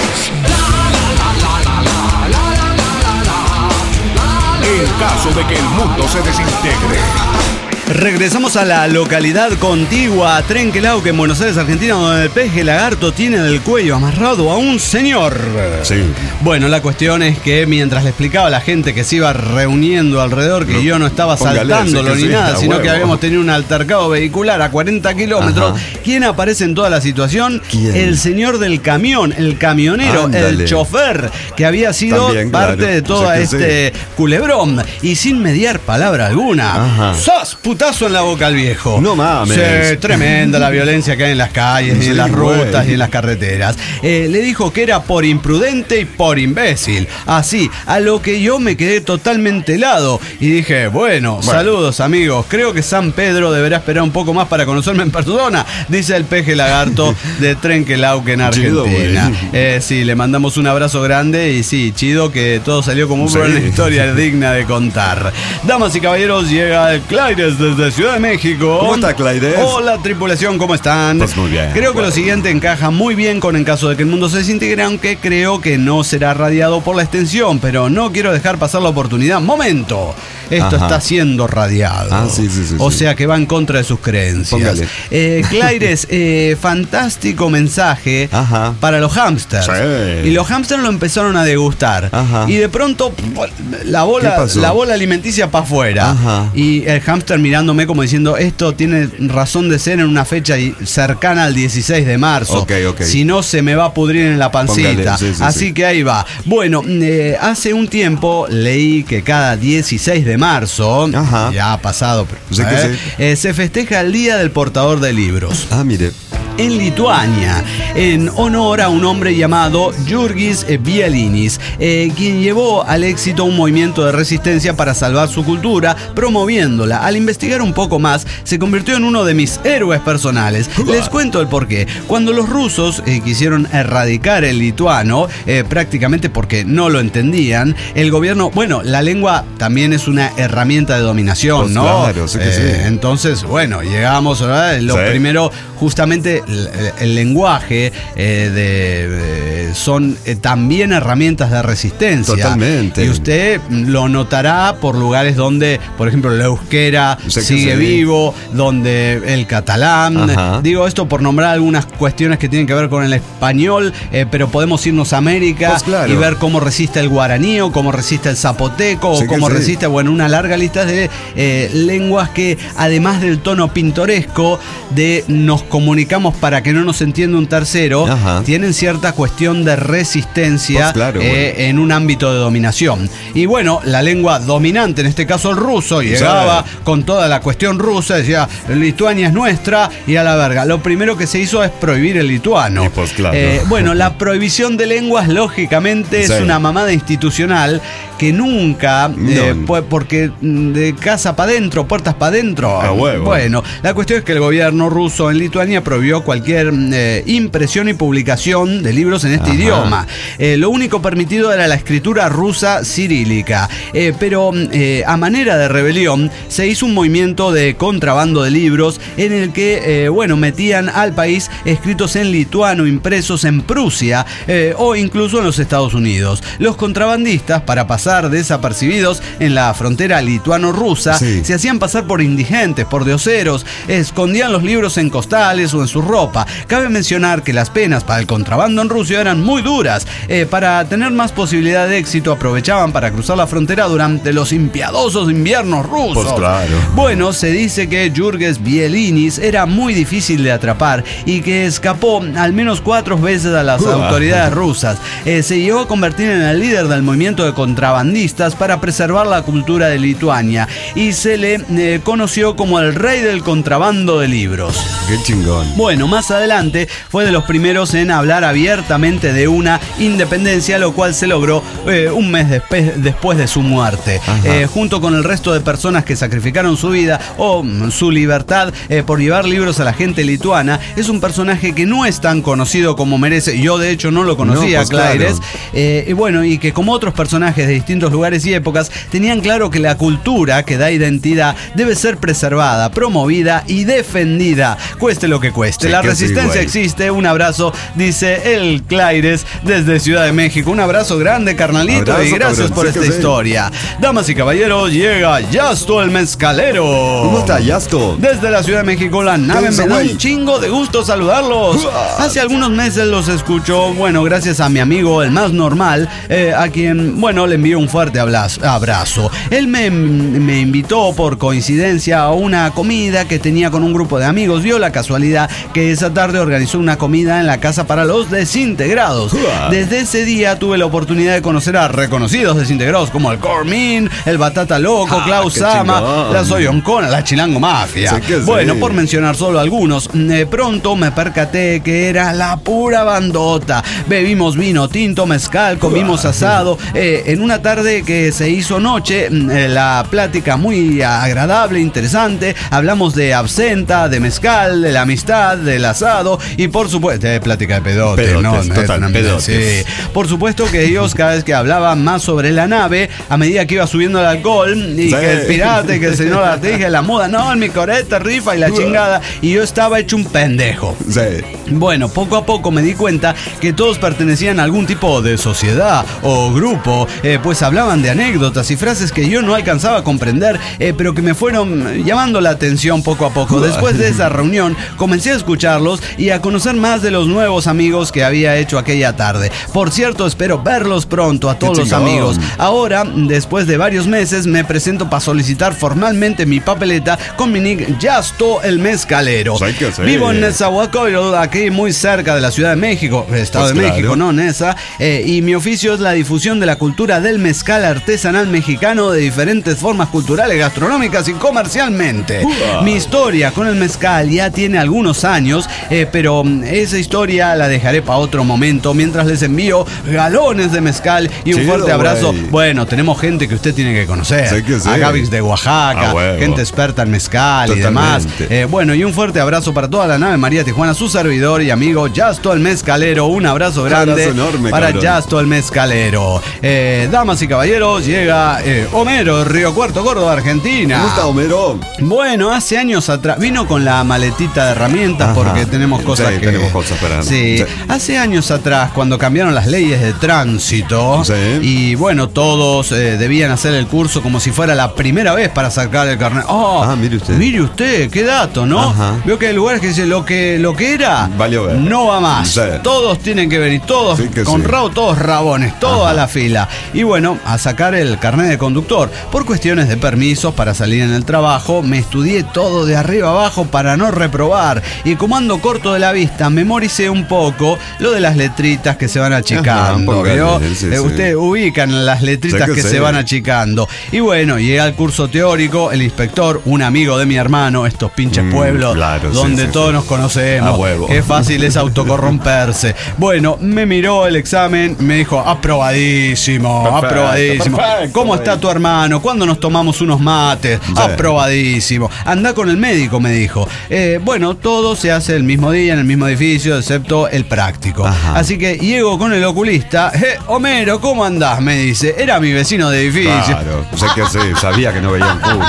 En caso de que el mundo se desintegre. Regresamos a la localidad contigua a Trenkelauken, en Buenos Aires, Argentina, donde el peje lagarto tiene en el cuello amarrado a un señor. Sí. Bueno, la cuestión es que mientras le explicaba a la gente que se iba reuniendo alrededor, que yo no estaba saltándolo ni nada, sino que habíamos tenido un altercado vehicular a 40 kilómetros, ¿quién aparece en toda la situación? ¿Quién? El señor del camión, el camionero, el chofer, que había sido parte de todo culebrón. Y sin mediar palabra alguna, ¡zas! Putazo en la boca al viejo. No mames. Sí, tremenda la violencia que hay en las calles, y en las rutas y en las carreteras. Le dijo que era por imprudente y por imbécil. Así, a lo que yo me quedé totalmente helado. Y dije, bueno, saludos amigos. Creo que San Pedro deberá esperar un poco más para conocerme en persona, dice el peje lagarto de Trenkelauken, Argentina. Sí, le mandamos un abrazo grande y sí, chido que todo salió como una historia digna de contar. Damas y caballeros, llega el Claires desde Ciudad de México. ¿Cómo está, Claires? Hola, tripulación, ¿cómo están? Pues muy bien. Creo que lo siguiente encaja muy bien con En caso de que el mundo se desintegre, aunque creo que no será radiado por la extensión, pero no quiero dejar pasar la oportunidad. ¡Momento! Esto está siendo radiado. Sí. O sea que va en contra de sus creencias. Claires, fantástico mensaje para los hámsters. Sí. Y los hámsters lo empezaron a degustar. Y de pronto la bola alimenticia para afuera. Y el hámster mirándome como diciendo, esto tiene razón de ser en una fecha cercana al 16 de marzo. Okay. Si no, se me va a pudrir en la pancita. Así que ahí va. Bueno, hace un tiempo leí que cada 16 de marzo, ya ha pasado, se festeja el Día del Portador de Libros. Mire. En Lituania, en honor a un hombre llamado Jurgis Bielinis, quien llevó al éxito un movimiento de resistencia para salvar su cultura, promoviéndola. Al investigar un poco más, se convirtió en uno de mis héroes personales. Les cuento el porqué. Cuando los rusos quisieron erradicar el lituano, prácticamente porque no lo entendían, el gobierno, la lengua también es una herramienta de dominación, pues ¿no? Claro, sé que sí. Entonces, llegamos, ¿verdad? Primero, justamente el lenguaje son también herramientas de resistencia. Totalmente. Y usted lo notará por lugares donde, por ejemplo, el euskera sigue vivo, donde el catalán. Ajá. Digo esto por nombrar algunas cuestiones que tienen que ver con el español, pero podemos irnos a América Pues claro. y ver cómo resiste el guaraní, o cómo resiste el zapoteco, o cómo resiste, bueno, una larga lista de lenguas que, además del tono pintoresco de nos comunicamos para que no nos entienda un tercero, Ajá. tienen cierta cuestión de resistencia, Pues claro, bueno. en un ámbito de dominación. Y bueno, la lengua dominante, en este caso el ruso, llegaba con toda la cuestión rusa, decía, Lituania es nuestra, y a la verga. Lo primero que se hizo es prohibir el lituano. Pues claro. Bueno, la prohibición de lenguas, lógicamente, es una mamada institucional que nunca, porque de casa para adentro, puertas para adentro. A huevo. Bueno, la cuestión es que el gobierno ruso en Lituania prohibió cualquier impresión y publicación de libros en este idioma. Lo único permitido era la escritura rusa cirílica. Pero a manera de rebelión se hizo un movimiento de contrabando de libros en el que, metían al país escritos en lituano, impresos en Prusia o incluso en los Estados Unidos. Los contrabandistas, para pasar desapercibidos en la frontera lituano-rusa, se hacían pasar por indigentes, por dioseros, escondían los libros en costales o en su ropa. Cabe mencionar que las penas para el contrabando en Rusia eran muy duras. Para tener más posibilidad de éxito, aprovechaban para cruzar la frontera durante los impiadosos inviernos rusos. Pues claro. Bueno, se dice que Jurgis Bielinis era muy difícil de atrapar y que escapó al menos 4 veces a las autoridades rusas. Se llegó a convertir en el líder del movimiento de contrabandistas para preservar la cultura de Lituania y se le conoció como el rey del contrabando de libros. Qué chingón. Bueno, más adelante fue de los primeros en hablar abiertamente de una independencia, lo cual se logró un mes después de su muerte. Junto con el resto de personas que sacrificaron su vida o su libertad por llevar libros a la gente lituana, es un personaje que no es tan conocido como merece. Yo, de hecho, no lo conocía, pues Claires. claro. Y que como otros personajes de distintos lugares y épocas, tenían claro que la cultura que da identidad debe ser preservada, promovida y defendida, cueste lo que cueste. La resistencia existe. Un abrazo, dice el Claires desde Ciudad de México. Un abrazo grande, carnalito, Abrazo, y gracias cabrón. por esta historia. Damas y caballeros, llega Yasto el Mezcalero. ¿Cómo está, Yasto? Desde la Ciudad de México, la nave. Me da un chingo de gusto saludarlos. Hace algunos meses los escucho, gracias a mi amigo, el más normal, a quien, le envío un fuerte abrazo. Él me invitó por coincidencia a una comida que tenía con un grupo de amigos. Dio la casualidad que esa tarde organizó una comida en la casa para los desintegrados. Desde ese día tuve la oportunidad de conocer a reconocidos desintegrados como el Cormin, el Batata Loco, Klaus Sama, la Soyoncona, la Chilango Mafia. Por mencionar solo algunos. Pronto me percaté que era la pura bandota. Bebimos vino tinto, mezcal, comimos asado. En una tarde que se hizo noche, la plática muy agradable, interesante. Hablamos de absenta, de mezcal, de la amistad, del asado y por supuesto de plática de pedote, pedotes. Por supuesto que ellos, cada vez que hablaban más sobre la nave, a medida que iba subiendo el alcohol y que el pirata y que el señor Artigas, la moda, en mi coreta rifa y la chingada, y yo estaba hecho un pendejo. Bueno, poco a poco me di cuenta que todos pertenecían a algún tipo de sociedad o grupo, pues hablaban de anécdotas y frases que yo no alcanzaba a comprender, pero que me fueron llamando la atención poco a poco. Después de esa reunión comencé a escucharlos y a conocer más de los nuevos amigos que había hecho aquella tarde. Por cierto, espero verlos pronto a todos los amigos. Ahora, después de varios meses, me presento para solicitar formalmente mi papeleta con mi nick Yasto el Mezcalero. Vivo en Nezahualcóyotl, aquí muy cerca de la Ciudad de México, Estado de México, ¿no? Neza. Y mi oficio es la difusión de la cultura del mezcal artesanal mexicano de diferentes formas culturales, gastronómicas y comercialmente. Mi historia con el mezcal ya tiene algunos años, pero esa historia la dejaré para otro momento, mientras les envío galones de mezcal y un fuerte abrazo. Bueno, tenemos gente que usted tiene que conocer. A Gavix de Oaxaca, gente experta en mezcal y demás. Y un fuerte abrazo para toda la nave María Tijuana, su servidor servidor y amigo Yasto el Mezcalero. Un abrazo grande enorme, para cabrón. Yasto el Mezcalero. Damas y caballeros, llega Homero, Río Cuarto, Córdoba, Argentina. ¿Cómo está, Homero? Bueno, hace años atrás vino con la maletita de herramientas. Ajá. Porque tenemos cosas Sí, que... tenemos cosas para... Sí. Sí. Hace años atrás, cuando cambiaron las leyes de tránsito, Sí. y bueno, todos debían hacer el curso como si fuera la primera vez para sacar el carnet. Mire usted, qué dato, ¿no? Ajá. Veo que hay lugares que dice lo que era, Valió ver. no va más. Sí. Todos tienen que venir, todos Sí que con sí. rabo, todos rabones, todos Ajá. a la fila. Y bueno, a sacar el carnet de conductor. Por cuestiones de permisos para salir en el trabajo, me estudié todo de arriba abajo para no reprobar. Y como ando corto de la vista, memoricé un poco lo de las letritas que se van achicando. Ajá, ¿vio? sí, sí. Usted ubican las letritas Sí que que se sí. van achicando. Y bueno, llegué al curso teórico, el inspector, un amigo de mi hermano, estos pinches pueblos claro, sí, donde sí, todos sí. nos conocemos. A huevo. Qué fácil es autocorromperse. Bueno, me miró el examen, me dijo, aprobadísimo, Perfecto, aprobadísimo. perfecto. ¿Cómo está tu hermano? ¿Cuándo nos tomamos unos mates? Sí. Aprobadísimo. Anda con el médico, me dijo. Bueno, todo se hace el mismo día, en el mismo edificio, excepto el práctico. Ajá. Así que llego con el oculista. Homero, ¿cómo andás? Me dice. Era mi vecino de edificio. Claro, sé que sí, sabía que no veía un culo.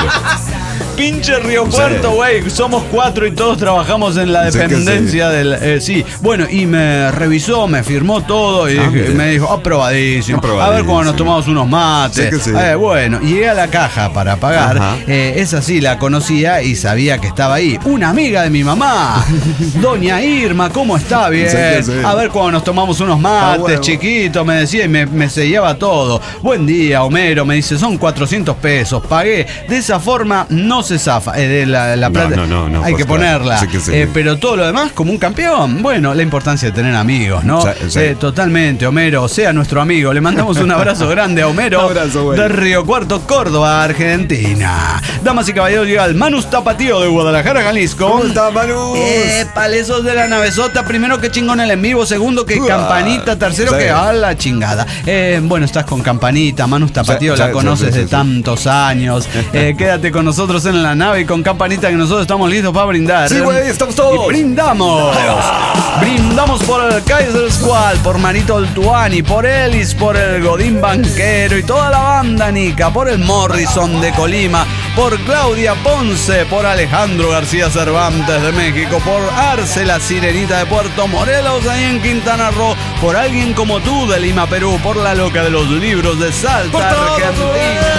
Pinche Río Cuarto, Sí. güey. Somos 4 y todos trabajamos en la Sí que dependencia del. Sí. Bueno, y me revisó, me firmó todo y mire. me dijo, aprobadísimo. A ver cuando nos tomamos unos mates. Sí que sí. Bueno, y llegué a la caja para pagar. Ajá. Esa sí la conocía y sabía que estaba ahí. Una amiga de mi mamá, Doña Irma, ¿cómo está? Bien. Sí que sí. A ver cuando nos tomamos unos mates, huevo. chiquito, me decía y me sellaba todo. Buen día, Homero, me dice, son 400 pesos. Pagué. De esa forma no se zafa. De la No, plata. no, Hay pues que claro. ponerla. Sí que sí. Pero todo lo demás, como un campeón. Bueno, la importancia de tener amigos, ¿no? Sí, sí. Totalmente, Homero, sea nuestro amigo. Le mandamos un abrazo grande a Homero. Abrazo, güey. De Río Cuarto, Córdoba, Argentina. Damas y caballeros, llega el Manus Tapatío de Guadalajara, Jalisco. ¿Cómo está, Manu? Palesos de la navezota. Primero que chingón el en vivo. Segundo que campanita. Tercero Sí. que a la chingada. Bueno, estás con campanita. Manus Tapatío Sí, la sí, conoces sí, de sí. tantos años. Quédate con nosotros en la nave y con campanita que nosotros estamos listos para brindar. Sí, güey, estamos todos. Y brindamos. Brindamos por el Kaiser Squad, por Manito Oltuani, por Ellis, por el Godín Banquero y toda la banda Nica, por el Morrison de Colima, por Claudia Ponce, por Alejandro García Cervantes de México, por Arce la Sirenita de Puerto Morelos ahí en Quintana Roo, por alguien como tú de Lima, Perú, por la loca de los libros de Salta, Argentina.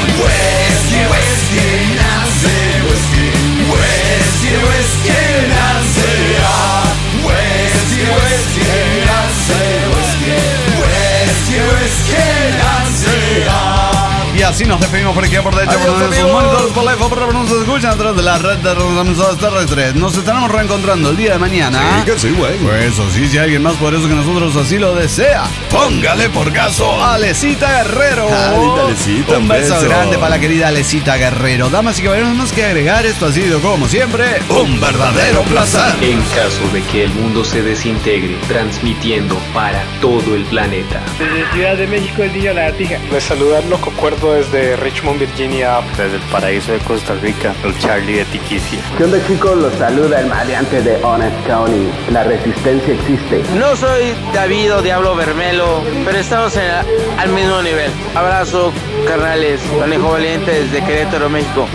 Y así nos despedimos por aquí, por de hecho, Adiós, por nuestros amigos. monitores, por live, por nos escuchan a través de la red de emisoras terrestres. Nos estaremos reencontrando el día de mañana. Sí, que sí, güey. Pues eso sí, si alguien más poderoso que nosotros así lo desea, póngale por caso a Alecita Guerrero. Linda Alecita, Un beso beso. grande para la querida Alecita Guerrero. Damas y caballeros, no más que agregar, esto ha sido como siempre un verdadero placer. En caso de que el mundo se desintegre, transmitiendo para todo el planeta. Desde Ciudad de México, el niño Lagartija. Les saluda el Loco Cuerdo desde Richmond, Virginia. Desde el paraíso de Costa Rica, el Charlie de Tiquicia. ¿Qué onda, chicos? Los saluda el maleante de Orange County. La resistencia existe. No soy David o Diablo Bermelo, pero estamos al mismo nivel. Abrazo, carnales. Conejo Valiente desde Querétaro, México.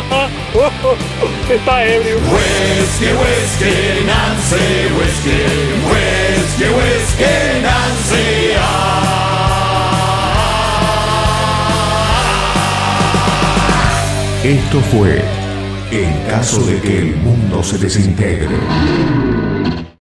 Está ebrio. Whiskey, Nancy, whiskey, Nancy. Esto fue En caso de que el mundo se desintegre.